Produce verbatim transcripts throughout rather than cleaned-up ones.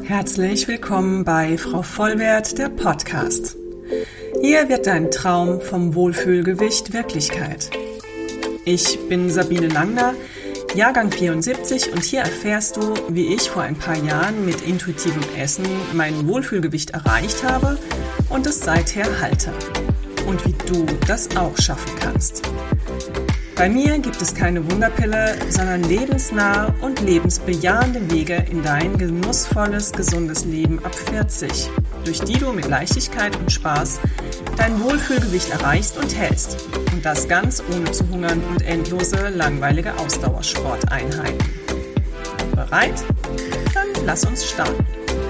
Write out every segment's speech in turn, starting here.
Herzlich willkommen bei Frau Vollwert, der Podcast. Hier wird dein Traum vom Wohlfühlgewicht Wirklichkeit. Ich bin Sabine Langner, Jahrgang vierundsiebzig, und hier erfährst du, wie ich vor ein paar Jahren mit intuitivem Essen mein Wohlfühlgewicht erreicht habe und es seither halte. Und wie du das auch schaffen kannst. Bei mir gibt es keine Wunderpille, sondern lebensnahe und lebensbejahende Wege in dein genussvolles, gesundes Leben ab vierzig, durch die du mit Leichtigkeit und Spaß dein Wohlfühlgewicht erreichst und hältst. Und das ganz ohne zu hungern und endlose, langweilige Ausdauersporteinheiten. Bereit? Dann lass uns starten.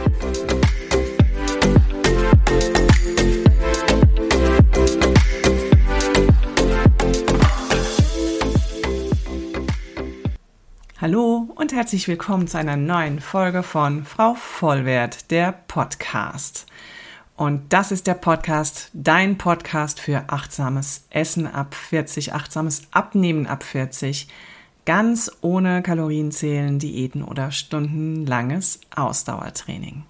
Hallo und herzlich willkommen zu einer neuen Folge von Frau Vollwert, der Podcast. Und das ist der Podcast, dein Podcast für achtsames Essen ab vierzig, achtsames Abnehmen ab vierzig, ganz ohne Kalorienzählen, Diäten oder stundenlanges Ausdauertraining.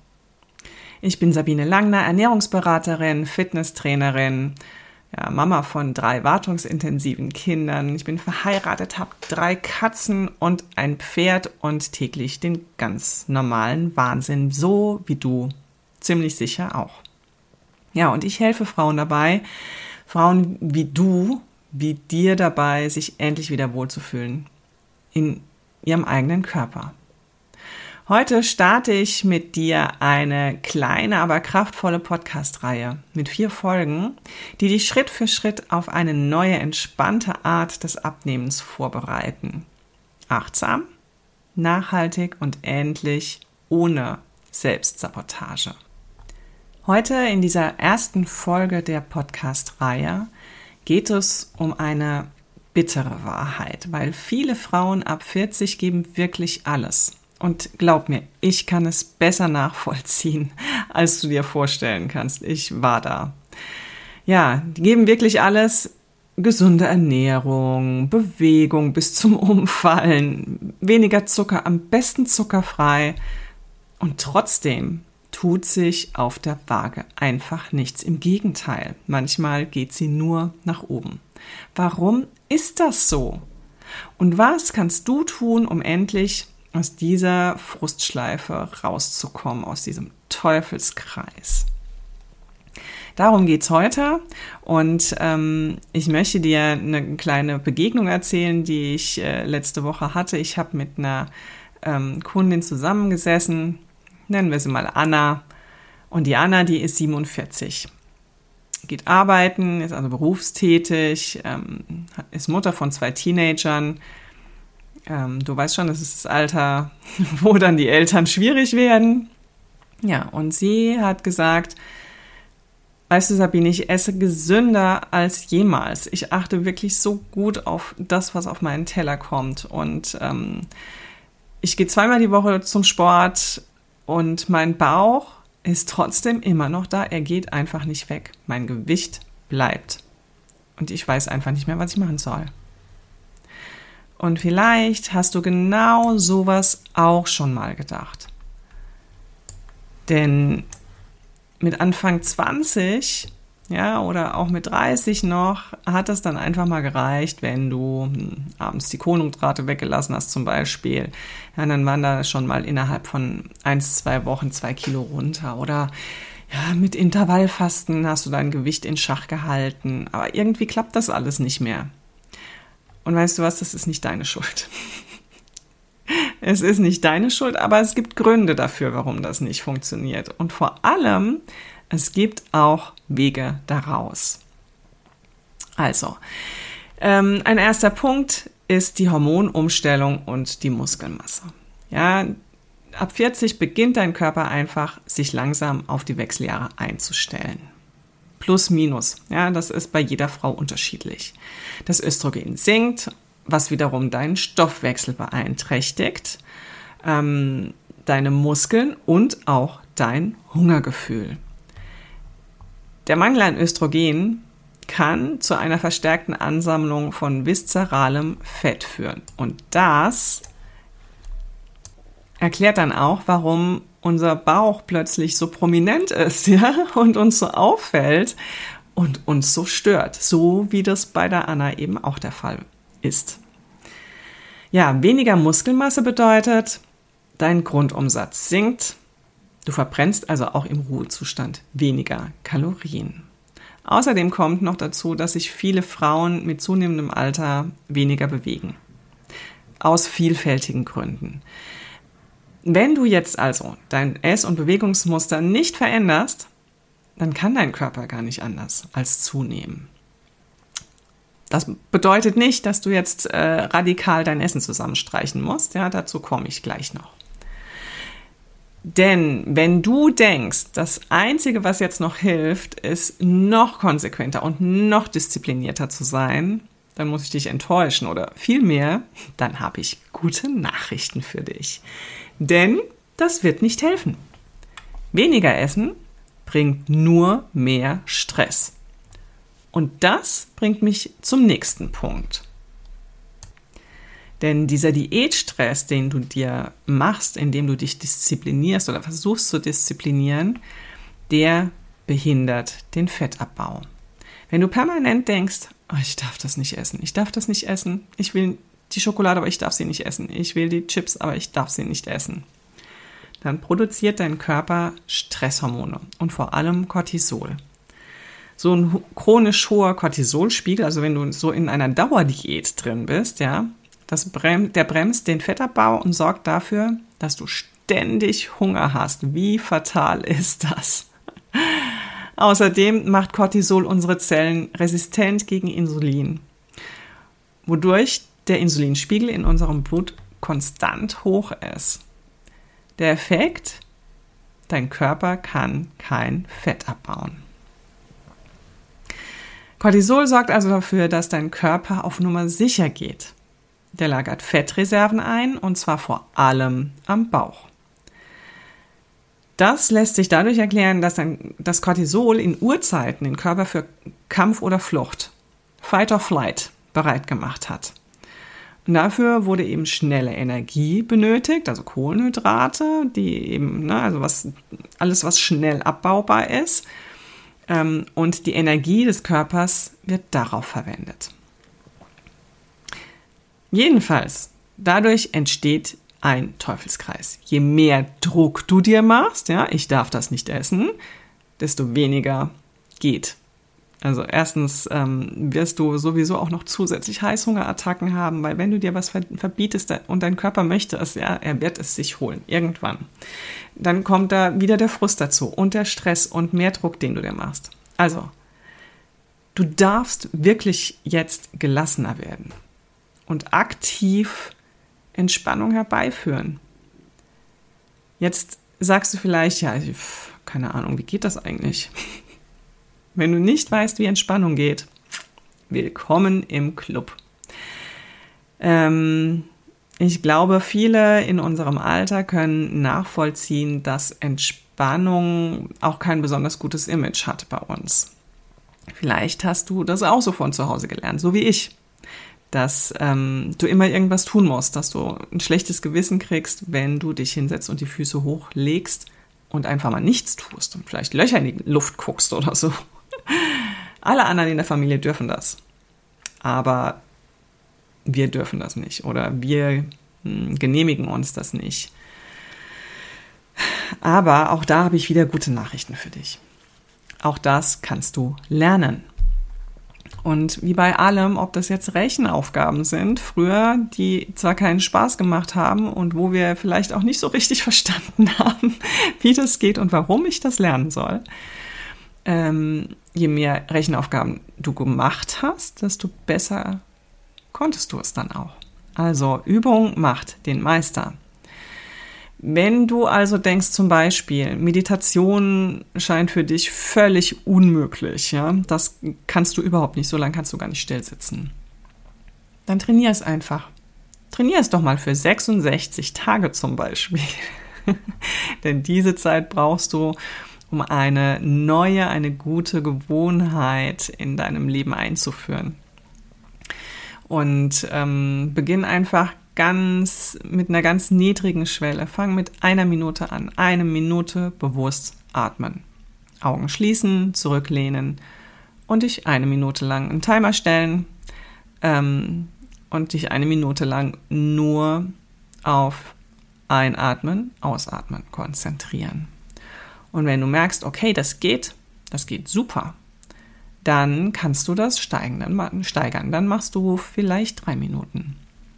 Ich bin Sabine Langner, Ernährungsberaterin, Fitnesstrainerin, ja, Mama von drei wartungsintensiven Kindern. Ich bin verheiratet, habe drei Katzen und ein Pferd und täglich den ganz normalen Wahnsinn, so wie du, ziemlich sicher auch. Ja, und ich helfe Frauen dabei, Frauen wie du, wie dir dabei, sich endlich wieder wohlzufühlen in ihrem eigenen Körper. Heute starte ich mit dir eine kleine, aber kraftvolle Podcast-Reihe mit vier Folgen, die dich Schritt für Schritt auf eine neue, entspannte Art des Abnehmens vorbereiten. Achtsam, nachhaltig und endlich ohne Selbstsabotage. Heute in dieser ersten Folge der Podcast-Reihe geht es um eine bittere Wahrheit, weil viele Frauen ab vierzig geben wirklich alles. Und glaub mir, ich kann es besser nachvollziehen, als du dir vorstellen kannst. Ich war da. Ja, die geben wirklich alles. Gesunde Ernährung, Bewegung bis zum Umfallen, weniger Zucker, am besten zuckerfrei. Und trotzdem tut sich auf der Waage einfach nichts. Im Gegenteil, manchmal geht sie nur nach oben. Warum ist das so? Und was kannst du tun, um endlich aus dieser Frustschleife rauszukommen, aus diesem Teufelskreis? Darum geht's heute, und ähm, ich möchte dir eine kleine Begegnung erzählen, die ich äh, letzte Woche hatte. Ich habe mit einer ähm, Kundin zusammengesessen, nennen wir sie mal Anna, und die Anna, die ist siebenundvierzig, geht arbeiten, ist also berufstätig, ähm, ist Mutter von zwei Teenagern. Ähm, du weißt schon, das ist das Alter, wo dann die Eltern schwierig werden. Ja, und sie hat gesagt, weißt du, Sabine, ich esse gesünder als jemals. Ich achte wirklich so gut auf das, was auf meinen Teller kommt. Und ähm, ich gehe zweimal die Woche zum Sport und mein Bauch ist trotzdem immer noch da. Er geht einfach nicht weg. Mein Gewicht bleibt. Und ich weiß einfach nicht mehr, was ich machen soll. Und vielleicht hast du genau sowas auch schon mal gedacht. Denn mit Anfang zwanzig, ja, oder auch mit dreißig noch, hat es dann einfach mal gereicht, wenn du hm, abends die Kohlenhydrate weggelassen hast zum Beispiel. Ja, dann waren da schon mal innerhalb von eins, zwei Wochen zwei Kilo runter. Oder ja, mit Intervallfasten hast du dein Gewicht in Schach gehalten. Aber irgendwie klappt das alles nicht mehr. Und weißt du was, das ist nicht deine Schuld. Es ist nicht deine Schuld, aber es gibt Gründe dafür, warum das nicht funktioniert. Und vor allem, es gibt auch Wege daraus. Also, ähm, ein erster Punkt ist die Hormonumstellung und die Muskelmasse. Ja, ab vierzig beginnt dein Körper einfach, sich langsam auf die Wechseljahre einzustellen. Plus, minus. Ja, das ist bei jeder Frau unterschiedlich. Das Östrogen sinkt, was wiederum deinen Stoffwechsel beeinträchtigt, ähm, deine Muskeln und auch dein Hungergefühl. Der Mangel an Östrogen kann zu einer verstärkten Ansammlung von viszeralem Fett führen. Und das erklärt dann auch, warum unser Bauch plötzlich so prominent ist, ja, und uns so auffällt und uns so stört, so wie das bei der Anna eben auch der Fall ist. Ja, weniger Muskelmasse bedeutet, dein Grundumsatz sinkt, du verbrennst also auch im Ruhezustand weniger Kalorien. Außerdem kommt noch dazu, dass sich viele Frauen mit zunehmendem Alter weniger bewegen. Aus vielfältigen Gründen. Wenn du jetzt also dein Ess- und Bewegungsmuster nicht veränderst, dann kann dein Körper gar nicht anders als zunehmen. Das bedeutet nicht, dass du jetzt äh, radikal dein Essen zusammenstreichen musst. Ja, dazu komme ich gleich noch. Denn wenn du denkst, das Einzige, was jetzt noch hilft, ist noch konsequenter und noch disziplinierter zu sein, dann muss ich dich enttäuschen oder vielmehr, dann habe ich gute Nachrichten für dich. Denn das wird nicht helfen. Weniger Essen bringt nur mehr Stress. Und das bringt mich zum nächsten Punkt. Denn dieser Diätstress, den du dir machst, indem du dich disziplinierst oder versuchst zu disziplinieren, der behindert den Fettabbau. Wenn du permanent denkst, oh, ich darf das nicht essen, ich darf das nicht essen, ich will die Schokolade, aber ich darf sie nicht essen, ich will die Chips, aber ich darf sie nicht essen, dann produziert dein Körper Stresshormone und vor allem Cortisol. So ein chronisch hoher Cortisolspiegel, also wenn du so in einer Dauerdiät drin bist, ja, das brem- der bremst den Fettabbau und sorgt dafür, dass du ständig Hunger hast. Wie fatal ist das? Außerdem macht Cortisol unsere Zellen resistent gegen Insulin, wodurch der Insulinspiegel in unserem Blut konstant hoch ist. Der Effekt: Dein Körper kann kein Fett abbauen. Cortisol sorgt also dafür, dass dein Körper auf Nummer sicher geht. Der lagert Fettreserven ein, und zwar vor allem am Bauch. Das lässt sich dadurch erklären, dass ein, das Cortisol in Urzeiten den Körper für Kampf oder Flucht, Fight or Flight, bereit gemacht hat. Und dafür wurde eben schnelle Energie benötigt, also Kohlenhydrate, die eben, ne, also was, alles, was schnell abbaubar ist. Ähm, und die Energie des Körpers wird darauf verwendet. Jedenfalls, dadurch entsteht ein Teufelskreis. Je mehr Druck du dir machst, ja, ich darf das nicht essen, desto weniger geht. Also erstens ähm, wirst du sowieso auch noch zusätzlich Heißhungerattacken haben, weil wenn du dir was verbietest und dein Körper möchte es, ja, er wird es sich holen, irgendwann. Dann kommt da wieder der Frust dazu und der Stress und mehr Druck, den du dir machst. Also, du darfst wirklich jetzt gelassener werden und aktiv Entspannung herbeiführen. Jetzt sagst du vielleicht, ja, keine Ahnung, wie geht das eigentlich? Wenn du nicht weißt, wie Entspannung geht, willkommen im Club. Ähm, ich glaube, viele in unserem Alter können nachvollziehen, dass Entspannung auch kein besonders gutes Image hat bei uns. Vielleicht hast du das auch so von zu Hause gelernt, so wie ich. Dass ähm, du immer irgendwas tun musst, dass du ein schlechtes Gewissen kriegst, wenn du dich hinsetzt und die Füße hochlegst und einfach mal nichts tust und vielleicht Löcher in die Luft guckst oder so. Alle anderen in der Familie dürfen das, aber wir dürfen das nicht oder wir hm, genehmigen uns das nicht. Aber auch da habe ich wieder gute Nachrichten für dich. Auch das kannst du lernen. Und wie bei allem, ob das jetzt Rechenaufgaben sind, früher, die zwar keinen Spaß gemacht haben und wo wir vielleicht auch nicht so richtig verstanden haben, wie das geht und warum ich das lernen soll, ähm, je mehr Rechenaufgaben du gemacht hast, desto besser konntest du es dann auch. Also Übung macht den Meister. Wenn du also denkst zum Beispiel, Meditation scheint für dich völlig unmöglich, ja, das kannst du überhaupt nicht, so lange kannst du gar nicht still sitzen, dann trainier es einfach. Trainier es doch mal für sechsundsechzig Tage zum Beispiel. Denn diese Zeit brauchst du, um eine neue, eine gute Gewohnheit in deinem Leben einzuführen. Und ähm, beginn einfach ganz, mit einer ganz niedrigen Schwelle. Fang mit einer Minute an. Eine Minute bewusst atmen. Augen schließen, zurücklehnen und dich eine Minute lang einen Timer stellen ähm, und dich eine Minute lang nur auf Einatmen, Ausatmen konzentrieren. Und wenn du merkst, okay, das geht, das geht super, dann kannst du das steigern. steigern. Dann machst du vielleicht drei Minuten.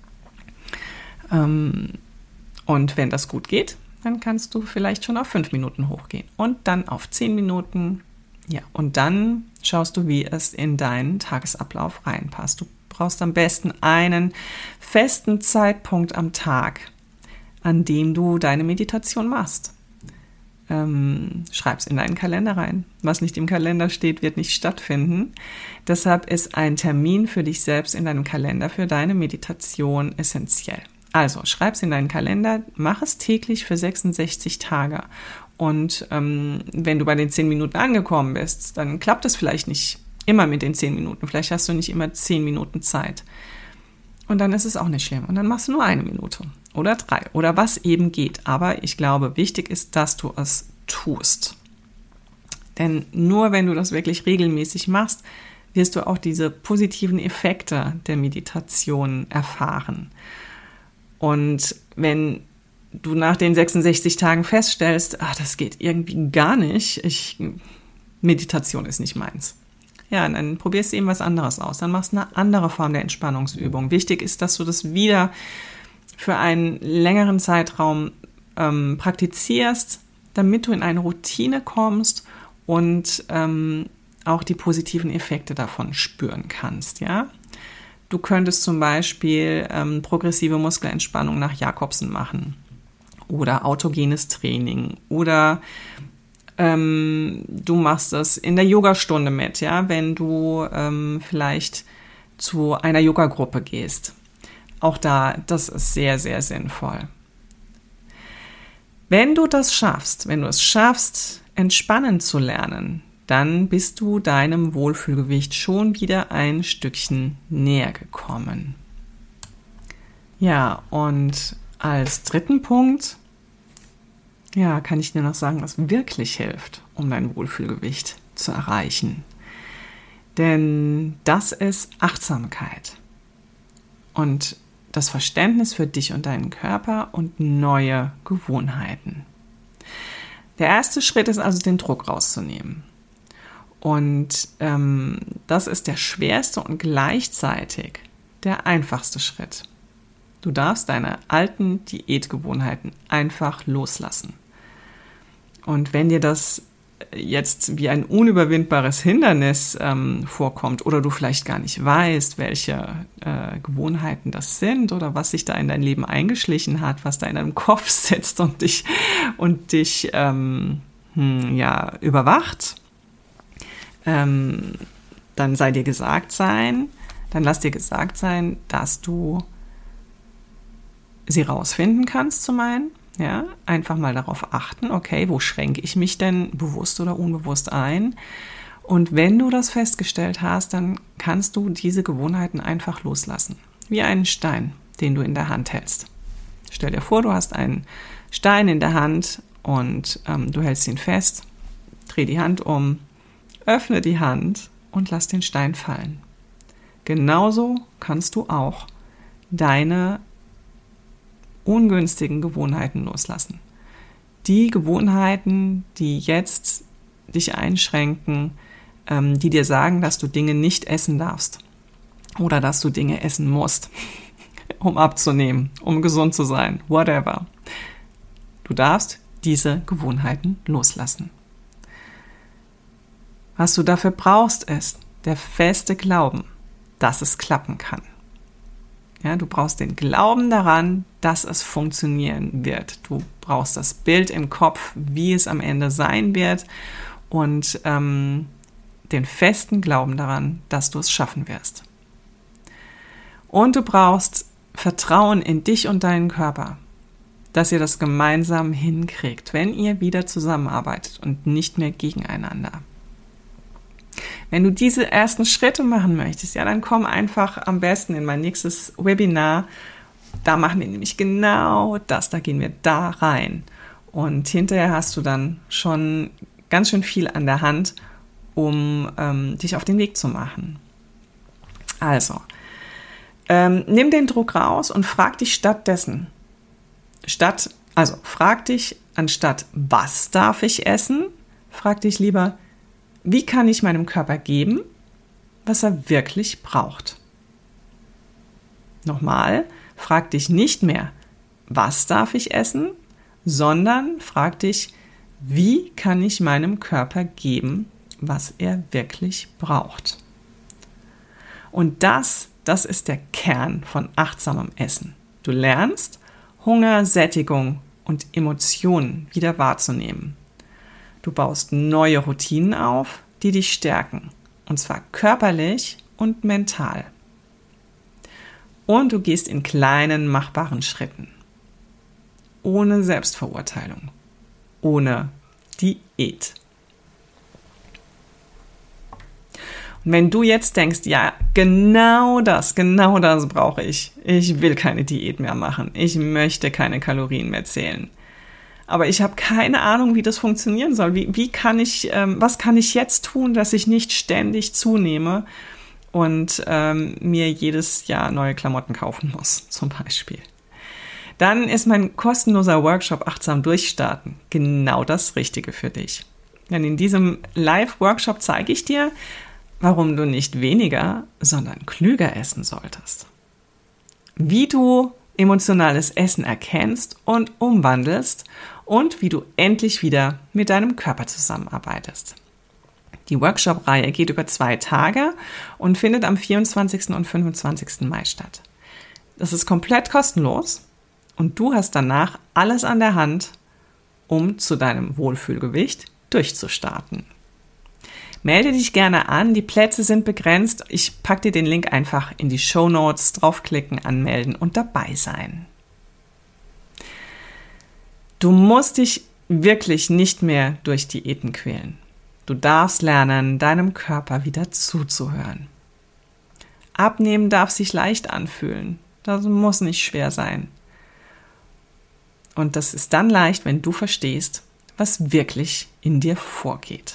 Ähm, und wenn das gut geht, dann kannst du vielleicht schon auf fünf Minuten hochgehen und dann auf zehn Minuten. Ja, und dann schaust du, wie es in deinen Tagesablauf reinpasst. Du brauchst am besten einen festen Zeitpunkt am Tag, an dem du deine Meditation machst. Ähm, schreib's in deinen Kalender rein. Was nicht im Kalender steht, wird nicht stattfinden. Deshalb ist ein Termin für dich selbst in deinem Kalender für deine Meditation essentiell. Also schreib's in deinen Kalender, mach es täglich für sechsundsechzig Tage. Und ähm, wenn du bei den zehn Minuten angekommen bist, dann klappt es vielleicht nicht immer mit den zehn Minuten. Vielleicht hast du nicht immer zehn Minuten Zeit. Und dann ist es auch nicht schlimm. Und dann machst du nur eine Minute oder drei oder was eben geht. Aber ich glaube, wichtig ist, dass du es tust. Denn nur wenn du das wirklich regelmäßig machst, wirst du auch diese positiven Effekte der Meditation erfahren. Und wenn du nach den sechsundsechzig Tagen feststellst, ach, das geht irgendwie gar nicht, ich, Meditation ist nicht meins. Ja, dann probierst du eben was anderes aus. Dann machst du eine andere Form der Entspannungsübung. Wichtig ist, dass du das wieder für einen längeren Zeitraum ähm, praktizierst, damit du in eine Routine kommst und ähm, auch die positiven Effekte davon spüren kannst, ja. Du könntest zum Beispiel ähm, progressive Muskelentspannung nach Jacobsen machen oder autogenes Training oder ähm, du machst das in der Yogastunde mit, ja, wenn du ähm, vielleicht zu einer Yogagruppe gehst. Auch da, das ist sehr, sehr sinnvoll. Wenn du das schaffst, wenn du es schaffst, entspannen zu lernen, dann bist du deinem Wohlfühlgewicht schon wieder ein Stückchen näher gekommen. Ja, und als dritten Punkt, ja, kann ich dir noch sagen, was wirklich hilft, um dein Wohlfühlgewicht zu erreichen. Denn das ist Achtsamkeit und das Verständnis für dich und deinen Körper und neue Gewohnheiten. Der erste Schritt ist also, den Druck rauszunehmen. Und ähm, das ist der schwerste und gleichzeitig der einfachste Schritt. Du darfst deine alten Diätgewohnheiten einfach loslassen. Und wenn dir das jetzt wie ein unüberwindbares Hindernis ähm, vorkommt oder du vielleicht gar nicht weißt, welche äh, Gewohnheiten das sind oder was sich da in dein Leben eingeschlichen hat, was da in deinem Kopf sitzt und dich, und dich ähm, hm, ja, überwacht, ähm, dann sei dir gesagt sein, dann lass dir gesagt sein, dass du sie rausfinden kannst zum einen. Ja, einfach mal darauf achten, okay, wo schränke ich mich denn bewusst oder unbewusst ein? Und wenn du das festgestellt hast, dann kannst du diese Gewohnheiten einfach loslassen. Wie einen Stein, den du in der Hand hältst. Stell dir vor, du hast einen Stein in der Hand und ähm, du hältst ihn fest, dreh die Hand um, öffne die Hand und lass den Stein fallen. Genauso kannst du auch deine ungünstigen Gewohnheiten loslassen. Die Gewohnheiten, die jetzt dich einschränken, ähm, die dir sagen, dass du Dinge nicht essen darfst oder dass du Dinge essen musst, um abzunehmen, um gesund zu sein, whatever. Du darfst diese Gewohnheiten loslassen. Was du dafür brauchst, ist der feste Glauben, dass es klappen kann. Ja, du brauchst den Glauben daran, dass es funktionieren wird. Du brauchst das Bild im Kopf, wie es am Ende sein wird und ähm, den festen Glauben daran, dass du es schaffen wirst. Und du brauchst Vertrauen in dich und deinen Körper, dass ihr das gemeinsam hinkriegt, wenn ihr wieder zusammenarbeitet und nicht mehr gegeneinander. Wenn du diese ersten Schritte machen möchtest, ja, dann komm einfach am besten in mein nächstes Webinar Da machen wir nämlich genau das, da gehen wir da rein. Und hinterher hast du dann schon ganz schön viel an der Hand, um ähm, dich auf den Weg zu machen. Also, ähm, nimm den Druck raus und frag dich stattdessen, statt, also frag dich anstatt, was darf ich essen, frag dich lieber, wie kann ich meinem Körper geben, was er wirklich braucht. Nochmal, frag dich nicht mehr, was darf ich essen, sondern frag dich, wie kann ich meinem Körper geben, was er wirklich braucht. Und das, das ist der Kern von achtsamem Essen. Du lernst, Hunger, Sättigung und Emotionen wieder wahrzunehmen. Du baust neue Routinen auf, die dich stärken, und zwar körperlich und mental. Und du gehst in kleinen, machbaren Schritten. Ohne Selbstverurteilung. Ohne Diät. Und wenn du jetzt denkst, ja, genau das, genau das brauche ich. Ich will keine Diät mehr machen. Ich möchte keine Kalorien mehr zählen. Aber ich habe keine Ahnung, wie das funktionieren soll. Wie, wie kann ich, ähm, was kann ich jetzt tun, dass ich nicht ständig zunehme und ähm, mir jedes Jahr neue Klamotten kaufen muss, zum Beispiel. Dann ist mein kostenloser Workshop Achtsam Durchstarten genau das Richtige für dich. Denn in diesem Live-Workshop zeige ich dir, warum du nicht weniger, sondern klüger essen solltest. Wie du emotionales Essen erkennst und umwandelst und wie du endlich wieder mit deinem Körper zusammenarbeitest. Die Workshop-Reihe geht über zwei Tage und findet am vierundzwanzigsten und fünfundzwanzigsten Mai statt. Das ist komplett kostenlos und du hast danach alles an der Hand, um zu deinem Wohlfühlgewicht durchzustarten. Melde dich gerne an, die Plätze sind begrenzt. Ich packe dir den Link einfach in die Shownotes, draufklicken, anmelden und dabei sein. Du musst dich wirklich nicht mehr durch Diäten quälen. Du darfst lernen, deinem Körper wieder zuzuhören. Abnehmen darf sich leicht anfühlen. Das muss nicht schwer sein. Und das ist dann leicht, wenn du verstehst, was wirklich in dir vorgeht.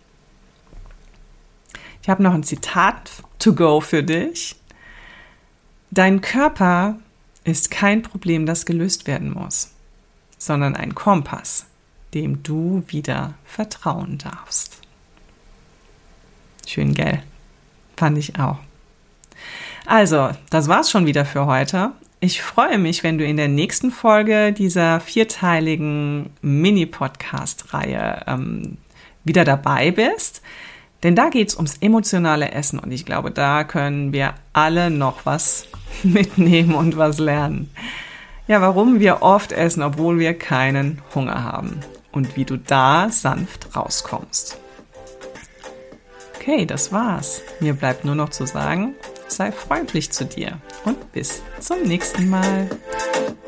Ich habe noch ein Zitat to go für dich. Dein Körper ist kein Problem, das gelöst werden muss, sondern ein Kompass, dem du wieder vertrauen darfst. Schön, gell? Fand ich auch. Also, das war's schon wieder für heute. Ich freue mich, wenn du in der nächsten Folge dieser vierteiligen Mini-Podcast-Reihe ähm, wieder dabei bist. Denn da geht es ums emotionale Essen und ich glaube, da können wir alle noch was mitnehmen und was lernen. Ja, warum wir oft essen, obwohl wir keinen Hunger haben und wie du da sanft rauskommst. Okay, das war's. Mir bleibt nur noch zu sagen, sei freundlich zu dir und bis zum nächsten Mal.